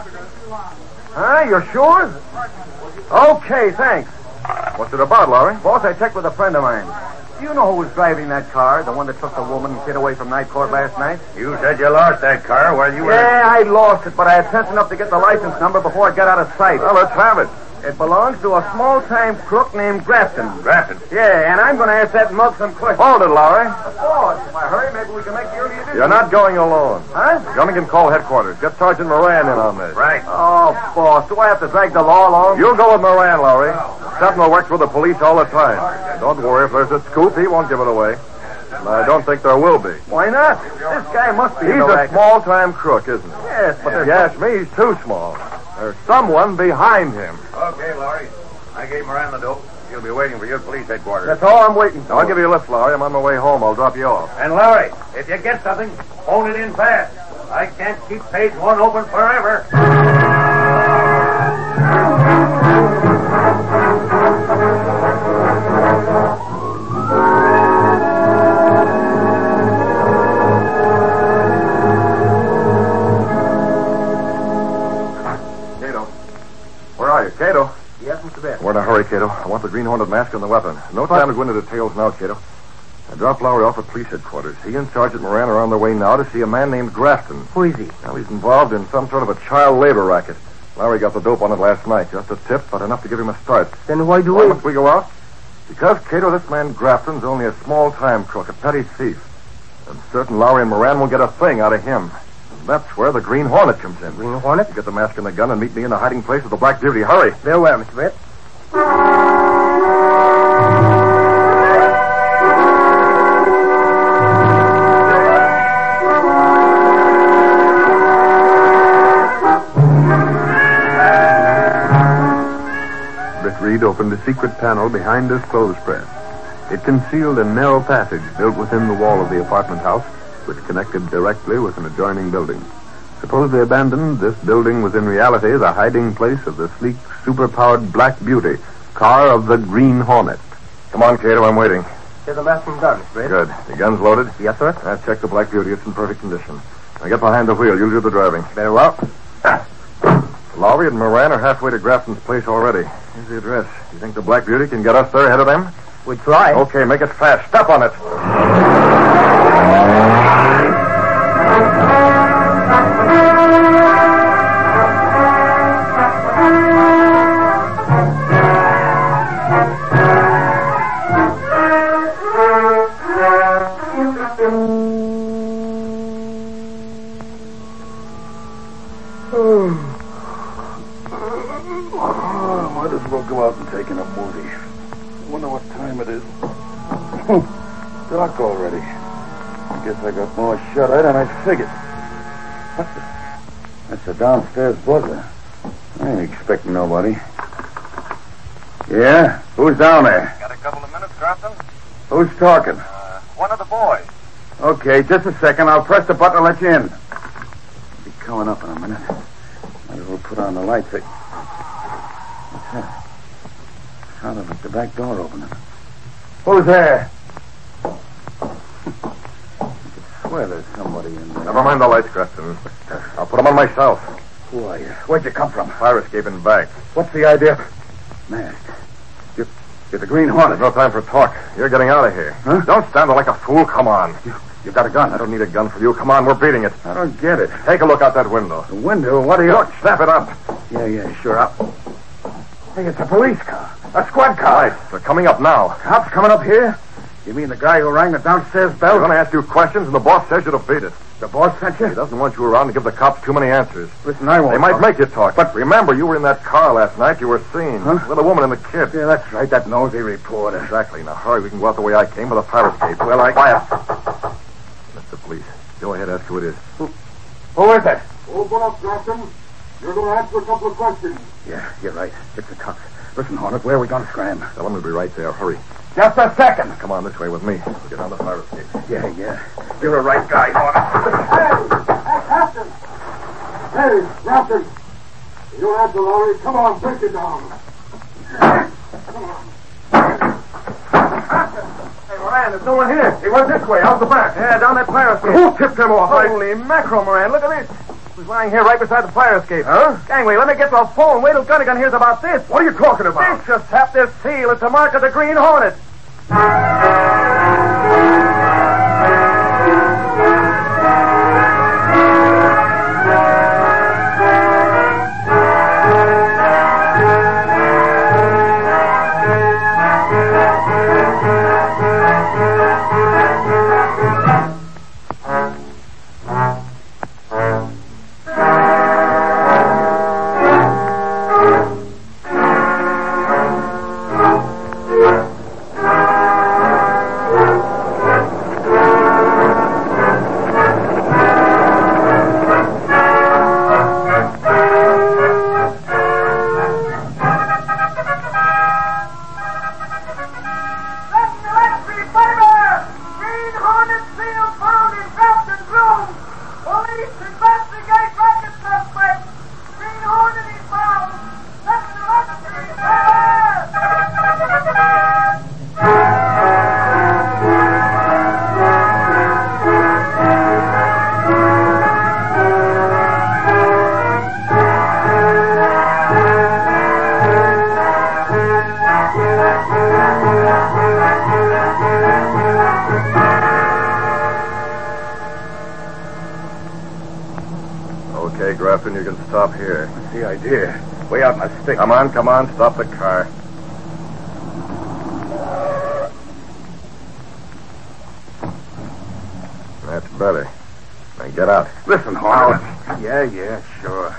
Huh? You're sure? Okay, thanks. What's it about, Larry? Boss, I checked with a friend of mine. Do you know who was driving that car? The one that took the woman and kid away from night court last night? You said you lost that car while you were... Yeah, I lost it, but I had sense enough to get the license number before it got out of sight. Well, let's have it. It belongs to a small-time crook named Grafton. Grafton? Yeah, and I'm going to ask that mug some questions. Hold it, Lowry. Boss, if I hurry, maybe we can make the early edition. You're not going alone. Huh? Gunnigan, call headquarters. Get Sergeant Moran in on this. Right. Oh, boss, do I have to drag the law along? You go with Moran, Lowry. Sentinel works with the police all the time. Don't worry, if there's a scoop, he won't give it away. And I don't think there will be. Why not? This guy must be He's in the a racket. small-time crook, isn't he? Yes, but If there's... you ask me, he's too small. There's someone behind him. Okay, Lowry. I gave Moran the dope. He'll be waiting for you at police headquarters. That's all I'm waiting for. I'll give you a lift, Lowry. I'm on my way home. I'll drop you off. And Lowry, if you get something, phone it in fast. I can't keep page one open forever. Cato. Where are you, Cato? Yes, Mister Best. We're in a hurry, Cato. I want the Green Hornet mask and the weapon. No time to go into details now, Cato. I dropped Lowry off at police headquarters. He and Sergeant Moran are on their way now to see a man named Grafton. Who is he? Now, he's involved in some sort of a child labor racket. Lowry got the dope on it last night. Just a tip, but enough to give him a start. Then why do Why we... must we go out? Because, Cato, this man Grafton's only a small-time crook, a petty thief. And certain Lowry and Moran won't get a thing out of him. And that's where the Green Hornet comes in. Green Hornet? You get the mask and the gun and meet me in the hiding place of the Black Beauty. Hurry. Very well, Mister Best. Britt Reed opened a secret panel behind his clothes press. It concealed a narrow passage built within the wall of the apartment house, which connected directly with an adjoining building. Supposedly abandoned, this building was in reality the hiding place of the sleek, super-powered Black Beauty, car of the Green Hornet. Come on, Cato, I'm waiting. Here's the mask and gun, Mister Best. Good. Your gun's loaded? Yes, sir. I'll check the Black Beauty. It's in perfect condition. Now get behind the wheel. You'll do the driving. Very well. Lowry and Moran are halfway to Grafton's place already. Here's the address. You think the Black Beauty can get us there ahead of them? We try. Okay, make it fast. Step on it. Might as well go out and take in a movie. I wonder what time it is. Dark already. I guess I got more shut-eye than I figured. What the? That's a downstairs buzzer. I ain't expecting nobody. Yeah? Who's down there? Got a couple of minutes, Grafton? Who's talking? Uh, one of the boys. Okay, just a second. I'll press the button and let you in. I'll be coming up in a minute. Might as well put on the lights. What's that? Sounded like the back door opening. Who's there? I swear there's somebody in there. Never mind the lights, Grafton. I'll put them on myself. Who are you? Where'd you come from? Fire escape in back. What's the idea? Masked. You're, you're the Green Hornet. There's no time for talk. You're getting out of here. Huh? Don't stand there like a fool. Come on. You, you got a gun? I don't need a gun for you. Come on, we're beating it. I don't get it. Take a look out that window. The window? What are you... Look, snap it up. Yeah, yeah, sure. Up. Hey, it's a police car. A squad car. Right, they're coming up now. Cops coming up here? You mean the guy who rang the downstairs bell? They're going to ask you questions, and the boss says you to beat it. The boss sent you? He doesn't want you around to give the cops too many answers. Listen, I won't They might talk. make you talk. But remember, you were in that car last night. You were seen. Huh? With a woman and the kid. Yeah, that's right. That nosy reporter. Exactly. Now, hurry. We can go out the way I came with a fire escape. Well, I... Quiet. Mister Police, go ahead, ask who it is. Who, who is it? Open up, Grafton. You're going to answer a couple of questions. Yeah, you're right. It's the cops. Listen, Hornet, where are we going to scram? Tell them we'll be right there. Hurry. Just a second. Come on this way with me. We'll get on the fire escape. Yeah, yeah. You're a right guy, Hornet. Hey! Hey, Captain! Hey, Grafton! You answer, Lowry. Come on, break it down. Come on. Hey, Moran, there's no one here. He went this way, out the back. Yeah, down that fire escape. Who tipped him off? Holy mackerel, Moran. Look at this. He's lying here right beside the fire escape. Huh? Gangway, let me get to a phone. Wait till Gunnigan hears about this. What are you talking about? This just tapped this seal. It's the mark of the Green Hornet. Grafton. You can stop here. What's the idea? Way out in the stick. Come on, come on. Stop the car. That's better. Now get out. Listen, Hornet. Yeah, yeah, sure.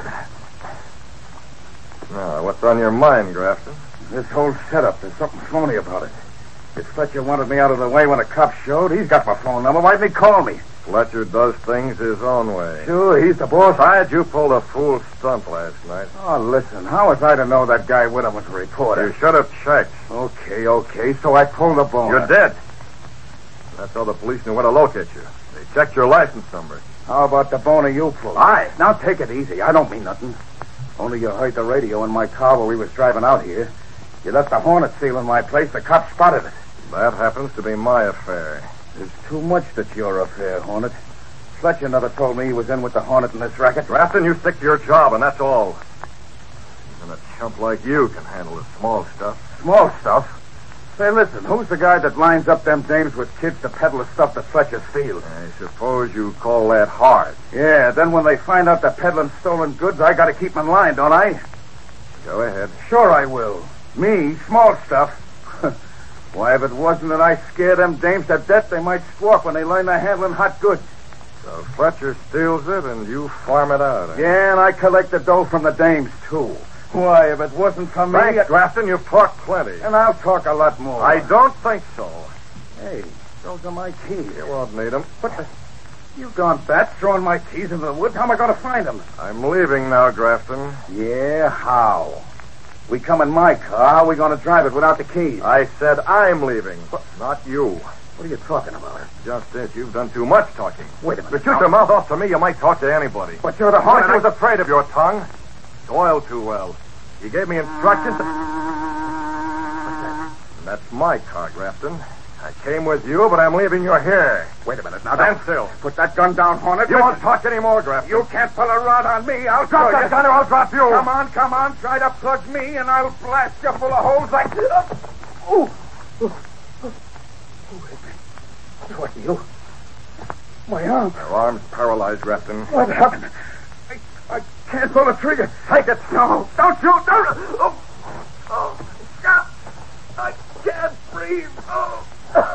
Now, what's on your mind, Grafton? This whole setup, there's something phony about it. If Fletcher wanted me out of the way when the cops showed, he's got my phone number. Why didn't he call me? Fletcher does things his own way. Sure, he's the boss. Besides, you pulled a fool stunt last night. Oh, listen, how was I to know that guy with him was a reporter? You should have checked. Okay, okay, so I pulled the bone. You did. That's how the police knew where to locate you. They checked your license number. How about the boner you pulled? Aye. Now take it easy. I don't mean nothing. Only you heard the radio in my car while we was driving out here. You left the Hornet seal in my place. The cops spotted it. That happens to be my affair. There's too much that's your affair, Hornet. Fletcher never told me he was in with the Hornet in this racket. Grafton, you stick to your job, and that's all. Even a chump like you can handle the small stuff. Small stuff? Say, listen, who's the guy that lines up them dames with kids to peddle the stuff that Fletcher steals? I suppose you call that hard. Yeah, then when they find out they're peddling stolen goods, I gotta keep them in line, don't I? Go ahead. Sure I will. Me, small stuff. Why, if it wasn't that I scare them dames to death, they might squawk when they learn they're handling hot goods. So Fletcher steals it and you farm it out, eh? Yeah, and I collect the dough from the dames, too. Why, if it wasn't for me... Thanks, Grafton. You've talked plenty. And I'll talk a lot more. I don't think so. Hey, those are my keys. You won't need them. What the... You've gone bat throwing my keys into the woods. How am I going to find them? I'm leaving now, Grafton. Yeah, how? We come in my car. How are we going to drive it without the keys? I said I'm leaving, what? Not you. What are you talking about? Just this. You've done too much talking. Wait a minute. But keep your mouth off to me. You might talk to anybody. But you're the Hornet. I was afraid of your tongue. It's oiled too well. You gave me instructions. To... And that's my car, Grafton. I came with you, but I'm leaving you here. Wait a minute now. Stand still. Put that gun down, Hornet. You won't talk anymore, Grafton. You can't pull a rod on me. I'll drop that gun or I'll drop you. Come on, come on. Try to plug me, and I'll blast you full of holes like... Oh! Oh! What are you? My arm. Your arm's paralyzed, Grafton. What happened? I, I can't pull the trigger. Take it. No, don't you. Don't. Oh, oh, God. I can't breathe. Oh.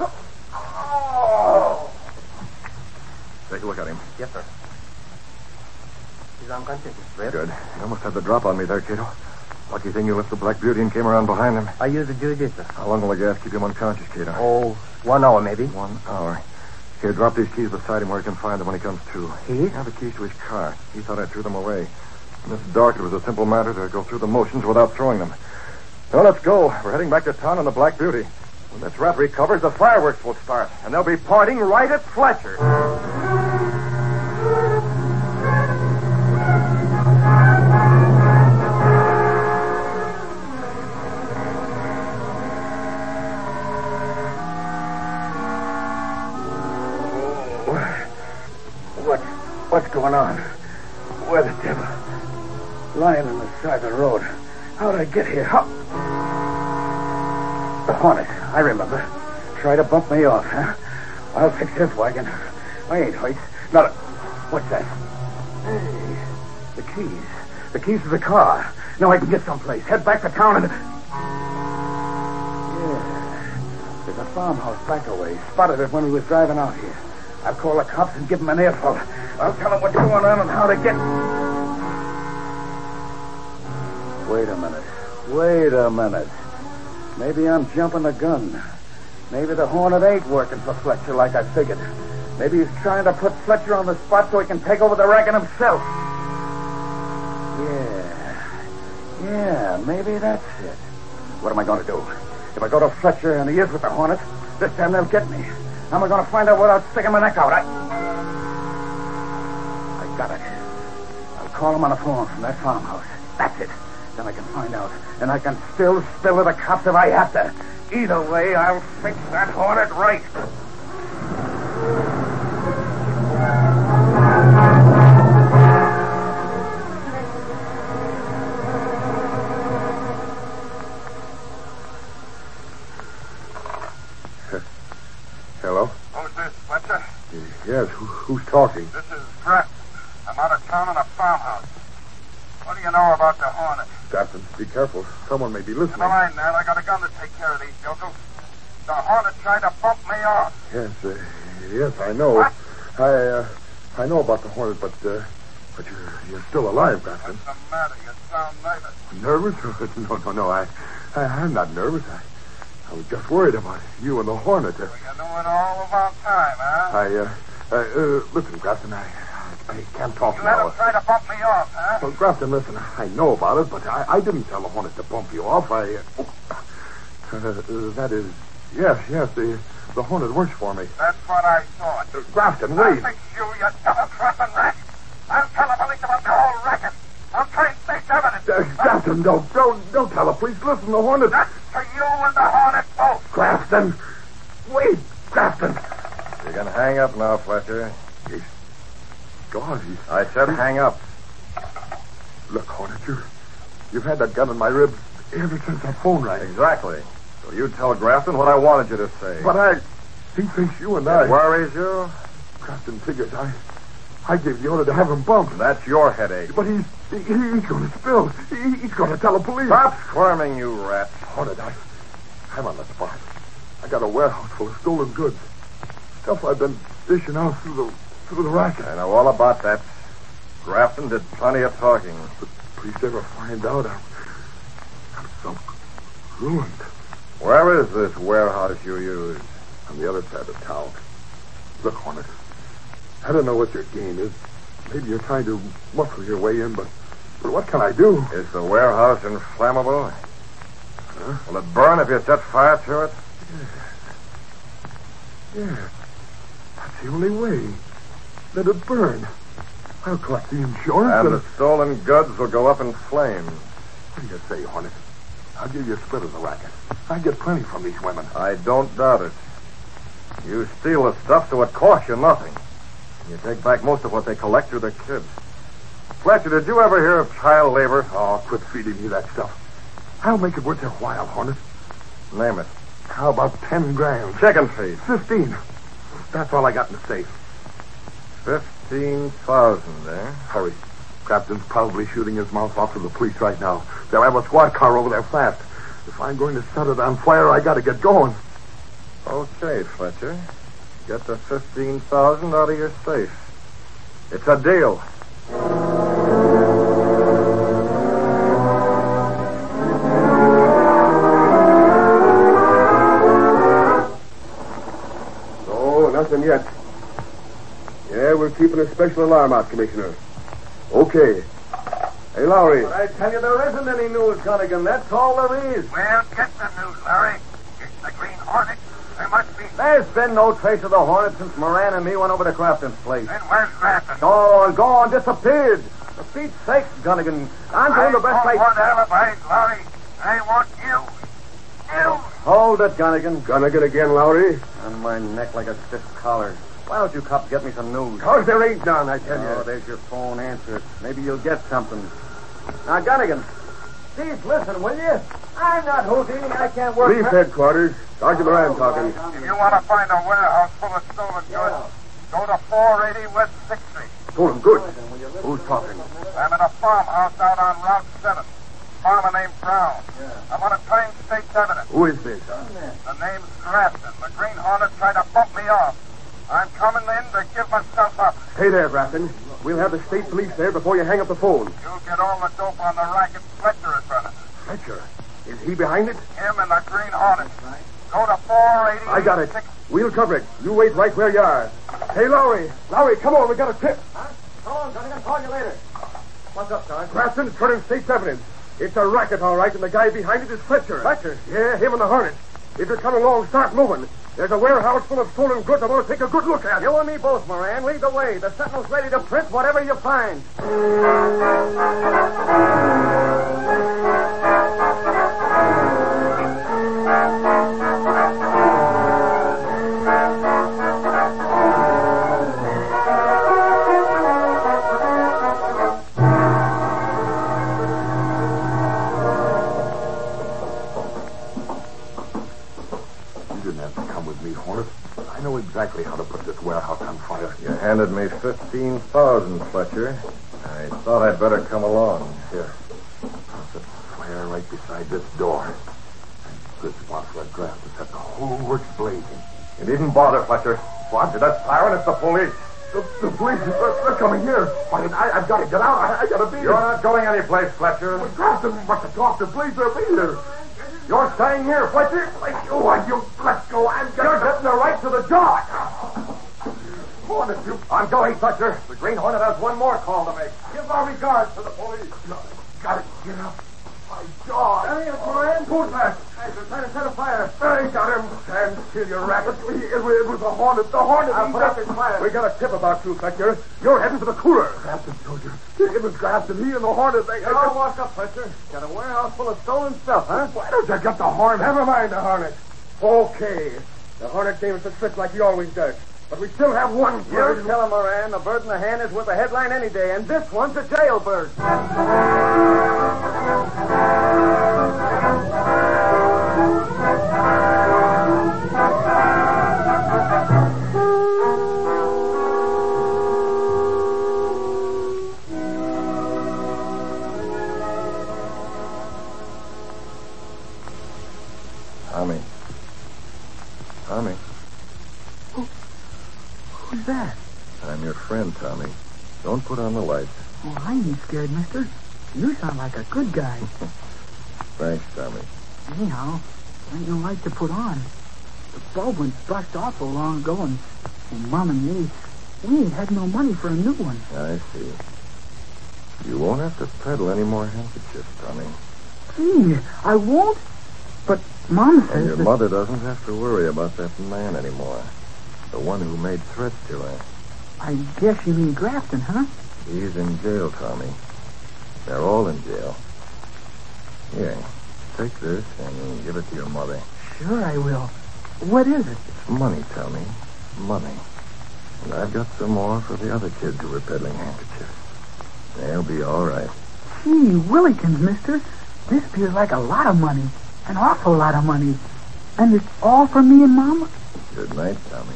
Oh. Take a look at him. Yes, sir. He's unconscious, Mister Good. You almost had the drop on me there, Cato. Lucky thing you left the Black Beauty and came around behind him. I used the jiu-jitsu. How long will the gas keep him unconscious, Cato? Oh, one hour, maybe. One hour. Here, drop these keys beside him where he can find them when he comes to. Keys? Yeah, the keys to his car. He thought I threw them away. In this dark, it was a simple matter to go through the motions without throwing them. Now, let's go. We're heading back to town on the Black Beauty. When this rat recovers, the fireworks will start, and they'll be pointing right at Fletcher. What? What's going on? Where the devil? Lying on the side of the road. How'd I get here? How? The Hornet. I remember. Try to bump me off, huh? I'll fix his wagon. I ain't hurt. Not a... What's that? Hey, the keys. The keys to the car. Now I can get someplace. Head back to town and... Yeah. There's a farmhouse back a ways. Spotted it when we was driving out here. I'll call the cops and give them an earful. I'll tell them what's going on and how to get... Wait a minute. Wait a minute. Maybe I'm jumping the gun. Maybe the Hornet ain't working for Fletcher like I figured. Maybe he's trying to put Fletcher on the spot so he can take over the racket himself. Yeah. Yeah, maybe that's it. What am I going to do? If I go to Fletcher and he is with the Hornet, this time they'll get me. How am I going to find out without sticking my neck out? I... I got it. I'll call him on the phone from that farmhouse. That's it. Then I can find out. And I can still spill to the cops if I have to. Either way, I'll fix that Hornet right. Hello? Who's this, Fletcher? Yes, who, who's talking? This is Grafton. I'm out of town in a farmhouse. How about the Hornet? Captain, be careful. Someone may be listening. Never mind that. I got a gun to take care of these jokers. The Hornet tried to bump me off. Yes, uh, yes, I know. What? I, uh, I know about the Hornet, but, uh, but you're, you're still alive, Captain. What's the matter? You sound nervous. Nervous? No, no, no. I, I, I'm not nervous. I, I was just worried about you and the Hornet. Uh, Well, you knew it all about time, huh? I, uh, uh, uh, listen, Grafton, I, I, I can't talk You now. let him try to bump me off, huh? Well, Grafton, listen, I know about it, but I, I didn't tell the Hornet to bump you off. I, uh, oh, uh, uh, that is, yes, yes, the, the Hornet works for me. That's what I thought. Uh, Grafton, I'll wait. fix you, you double-crossing rat. I'll tell the police about the whole racket. I'll trace state evidence. Uh, Grafton, don't, don't, don't tell the police. Listen, the Hornet... That's for you and the Hornet both. Grafton! Wait, Grafton! You can hang up now, Fletcher. He's gone. He's... I said hang up. Look, Hornet, you, you've had that gun in my ribs ever since that phone rang. Exactly. So you tell Grafton what I wanted you to say. But I... He thinks you and I... It worries you? Grafton figures I... I gave the order to have him bumped. That's your headache. But he's... He, he's going to spill. He, he's going to tell the police. Stop squirming, you rat. Hornet, I... I'm on the spot. I got a warehouse full of stolen goods. Stuff I've been dishing out through the... through the racket. I know all about that. Grafton did plenty of talking. If the police ever find out, I'm... I'm so ruined. Where is this warehouse you use? On the other side of town. Look, Hornet, I don't know what your game is. Maybe you're trying to muscle your way in, but, but what can I do? Is the warehouse inflammable? Huh? Will it burn if you set fire to it? Yeah. Yeah. That's the only way. Let it burn. I'll collect the insurance And and... the stolen goods will go up in flames. What do you say, Hornet? I'll give you a split of the racket. I get plenty from these women. I don't doubt it. You steal the stuff so it costs you nothing. You take back most of what they collect through their kids. Fletcher, did you ever hear of child labor? Oh, quit feeding me that stuff. I'll make it worth your while, Hornet. Name it. How about ten grand? Chicken feed. Fifteen. That's all I got in the safe. Fifteen thousand, eh? Hurry. Captain's probably shooting his mouth off to the police right now. They'll have a squad car over there fast. If I'm going to set it on fire, I gotta get going. Okay, Fletcher. Get the fifteen thousand out of your safe. It's a deal. No, nothing yet. Yeah, we're keeping a special alarm out, Commissioner. Okay. Hey, Lowry. But I tell you, there isn't any news, Gunnigan. That's all there is. Well, get the news, Larry. It's the Green Hornet. There must be... There's been no trace of the Hornet since Moran and me went over to Crafton's place. Then where's Grafton? Gone, gone, disappeared. For Pete's sake, Gunnigan, I'm doing the best I I... don't want alibis, Larry. I want you. You. Hold it, Gunnigan. Gunnigan again, Lowry? On my neck like a stiff collar. Why don't you cops get me some news? Cause there ain't none, I tell Oh, you. there's your phone. Answer it. Maybe you'll get something. Now, Gunnigan, please listen, will you? I'm not Houdini. I can't work... Leave headquarters. Sergeant Moran talking. If you want to find a warehouse full of stolen goods, go to four eighty West sixth Street. Stolen goods? Who's talking? I'm in a farmhouse out on Route seven. Farmer named Brown. I want to claim state's evidence. Who is this? The name's Grafton. The Green Hornet tried to bump me off. I'm coming in to give myself up. Hey there, Grafton. We'll have the state police there before you hang up the phone. You'll get all the dope on the racket Fletcher is running. Fletcher? Is he behind it? Him and the Green Hornet. Go to four eighty. I got it. We'll cover it. You wait right where you are. Hey, Lowry. Lowry, come on. We got a tip. Huh? Come on, Gunnigan. Call you later. What's up, Sarge? Grafton's turning state's evidence. It's a racket, all right, and the guy behind it is Fletcher. Fletcher? Yeah, him and the Hornet. If you're coming along, start moving. There's a warehouse full of stolen goods I want to take a good look at. You and me both, Moran. Lead the way. The Sentinel's ready to print whatever you find. Exactly how to put this warehouse on fire. You handed me fifteen thousand, Fletcher. I thought I'd better come along. Here. inside this door. Good spot for a draft to set the whole works blazing. You needn't bother, Fletcher. What? That siren? It's the police. The, the police, they're, they're coming here. Why, I, I've got to get out. I, I got to be You're here. not going anyplace, Fletcher. Well, Grafton must have talked to police. They'll be here. You're staying here, Fletcher. Let go. I, you let go. I'm You're to... getting the right to the jaw. Hornet, you... I'm going, Fletcher. The Green Hornet has one more call to make. Give our regards to the police. Got to get up. My jaw. There he is, Moran. Who's that? Hey, they're trying to set a fire. I got him. Stand still, you rabbit. It, it, it was a Hornet. The Hornet. I'll put out this fire. We got a tip about you, Fletcher. You're heading for the cooler. Grafton told you. It was Grafton. He and the Hornet. They... You're all washed up, Fletcher. Got a warehouse full of stolen stuff, huh? Why don't you get the Hornet? Never mind the Hornet. Okay. The Hornet gave us a trick like he always does. But we still have one bird. You tell him, Moran. A bird in the hand is worth a headline any day, and this one's a jailbird. Tommy. Tommy. Who, who's that? I'm your friend, Tommy. Don't put on the lights. Oh, I ain't scared, mister. You sound like a good guy. Thanks, Tommy. Anyhow, there ain't no light to put on. The bulb went bust awful long ago, and, and Mom and me, we ain't had no money for a new one. I see. You won't have to peddle any more handkerchiefs, Tommy. Gee, I won't? But Mom says And your that... mother doesn't have to worry about that man anymore. The one who made threats to her. I guess you mean Grafton, huh? He's in jail, Tommy. They're all in jail. Here, take this and give it to your mother. Sure I will. What is it? It's money, Tommy. Money. And I've got some more for the other kids who were peddling handkerchiefs. They'll be all right. Gee, Willikins, mister. This appears like a lot of money. An awful lot of money. And it's all for me and Mama? Good night, Tommy.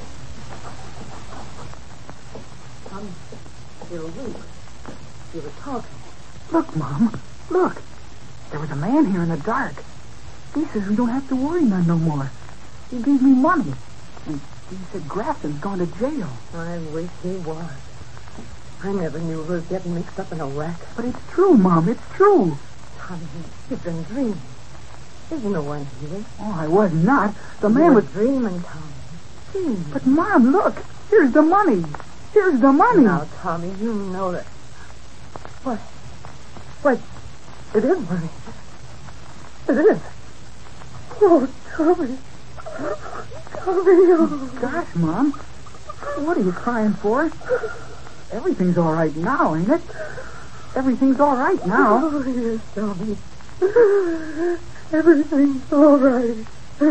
Tommy, you're awake. You were talking. Look, Mom. Look. There was a man here in the dark. He says we don't have to worry none no more. He gave me money. And he said Grafton's gone to jail. I wish he was. I never knew we were getting mixed up in a wreck. But it's true, Mom. It's true. Tommy, you've been dreaming. There's no one here. Oh, I was not. The you man were was... dreaming, Tommy. Dreaming. But, Mom, look. Here's the money. Here's the money. Now, Tommy, you know that... What? What? It is money. It is. Oh, Tommy. Tommy, oh. Gosh, Mom. What are you crying for? Everything's all right now, ain't it? Everything's all right now. Oh, yes, Tommy. Everything's all right.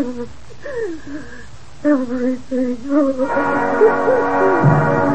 Everything's all right.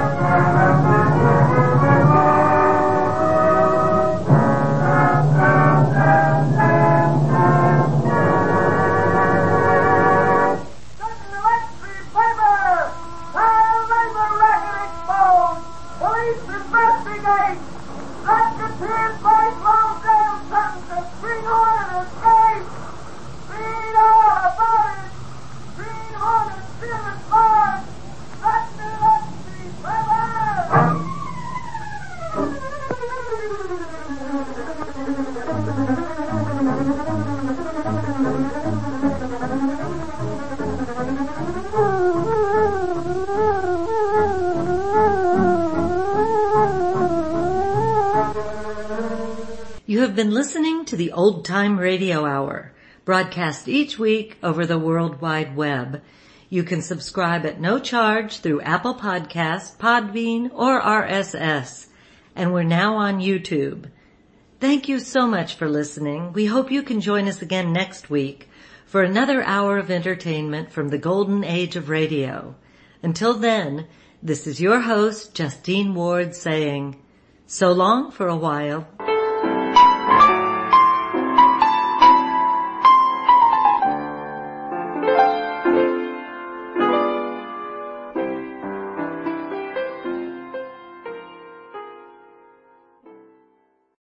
You have been listening to the Old Time Radio Hour, broadcast each week over the World Wide Web. You can subscribe at no charge through Apple Podcasts, Podbean, or R S S. And we're now on YouTube. Thank you so much for listening. We hope you can join us again next week for another hour of entertainment from the golden age of radio. Until then, this is your host, Justine Ward, saying, so long for a while.